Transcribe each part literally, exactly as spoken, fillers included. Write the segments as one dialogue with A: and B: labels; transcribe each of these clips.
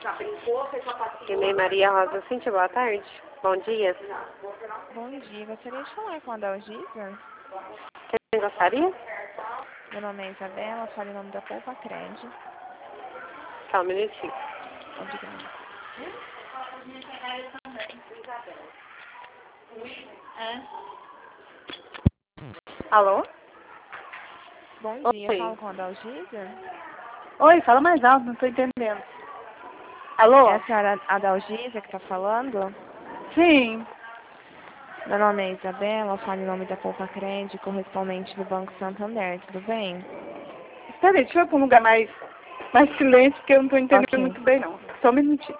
A: E Maria Rosa Cintia, boa tarde. Bom dia.
B: Bom dia, gostaria de falar com a Dalgisa.
A: Quem gostaria?
B: Meu nome é Isabela, falo em nome da Poupa Cred.
A: Só um minutinho.
B: Obrigada.
C: Alô?
B: Bom dia,
C: Oi.
B: falo com a Dalgisa.
C: Oi, fala mais alto, não tô entendendo. Alô?
B: É a senhora Adalgisa que está falando?
C: Sim.
B: Meu nome é Isabela, falo em nome da Poupa Cred, correspondente do Banco Santander, tudo bem?
C: Espera aí, deixa eu ir pra um lugar mais, mais silêncio, porque eu não tô entendendo
B: Ok.
C: muito bem, não. Só um minutinho.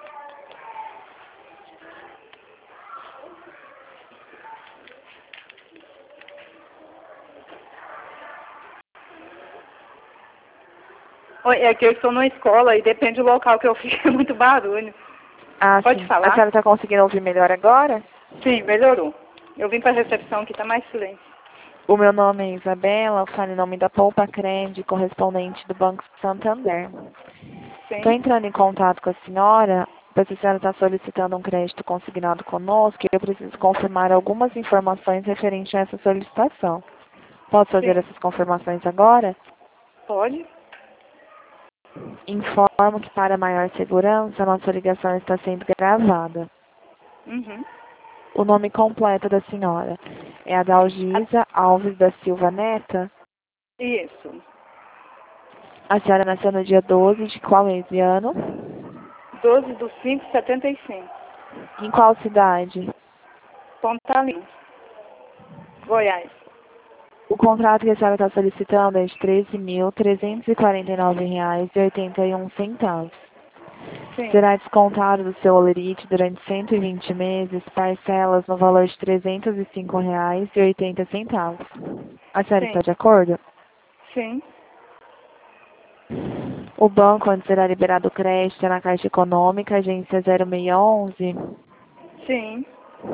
C: Oi, é que eu estou numa escola e depende do local que eu fico, é muito barulho.
B: Ah,
C: Pode
B: sim.
C: falar?
B: A senhora está conseguindo ouvir melhor agora?
C: Sim, melhorou. Eu vim pra recepção aqui, tá mais silêncio.
B: O meu nome é Isabela, falo em nome da Poupa Cred, correspondente do Banco Santander. Estou
C: Sim?
B: entrando em contato com a senhora, pois a senhora está solicitando um crédito consignado conosco e eu preciso confirmar algumas informações referentes a essa solicitação. Posso fazer
C: Sim.
B: essas confirmações agora?
C: Pode?
B: Informo que para maior segurança, a nossa ligação está sendo gravada.
C: Uhum.
B: O nome completo da senhora é Adalgisa Alves da Silva Neta?
C: Isso.
B: A senhora nasceu no dia doze de qual mês e ano?
C: doze do cinco, setenta e cinco.
B: Em qual cidade?
C: Pontalim. Goiás.
B: O contrato que a senhora está solicitando é de treze mil trezentos e quarenta e nove reais e oitenta e um centavos.
C: Sim.
B: Será descontado do seu holerite durante cento e vinte meses, parcelas no valor de trezentos e cinco reais e oitenta centavos. A senhora está
C: Sim.
B: de acordo?
C: Sim.
B: O banco onde será liberado o crédito é na Caixa Econômica, agência zero seis onze.
C: Sim.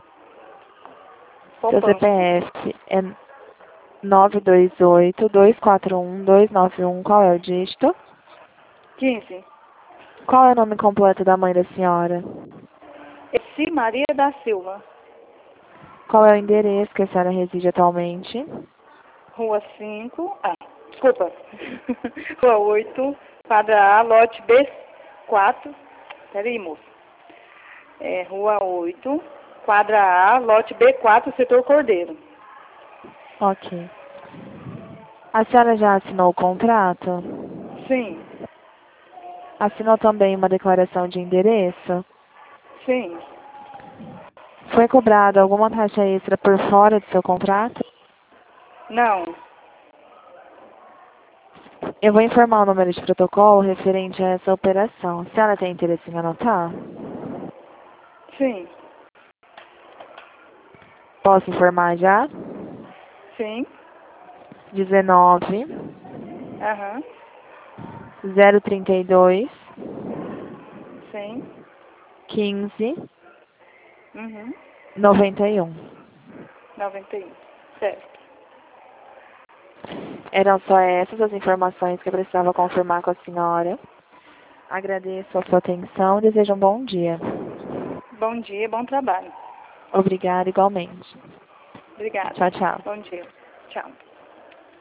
B: Seu C P
C: Poupança.
B: F é nove dois oito, dois quatro um, dois nove um. Qual é o dígito?
C: quinze.
B: Qual é o nome completo da mãe da senhora?
C: Eci Maria da Silva.
B: Qual é o endereço que a senhora reside atualmente?
C: Rua cinco. Ah, desculpa. Rua oito, quadra A, lote B quatro. Peraí, moço. É, Rua oito, quadra A, lote B quatro, setor Cordeiro.
B: Ok. A senhora já assinou o contrato?
C: Sim.
B: Assinou também uma declaração de endereço?
C: Sim.
B: Foi cobrada alguma taxa extra por fora do seu contrato?
C: Não.
B: Eu vou informar o número de protocolo referente a essa operação. A senhora tem interesse em anotar?
C: Sim.
B: Posso informar já?
C: Sim.
B: dezenove,
C: Aham.
B: zero trinta e dois,
C: Sim.
B: quinze,
C: Uhum.
B: noventa e um.
C: noventa e um. Certo.
B: Eram só essas as informações que eu precisava confirmar com a senhora. Agradeço a sua atenção e desejo um bom dia.
C: Bom dia, bom trabalho.
B: Obrigada igualmente.
C: Obrigada.
B: Tchau, tchau.
C: Bom dia. Tchau.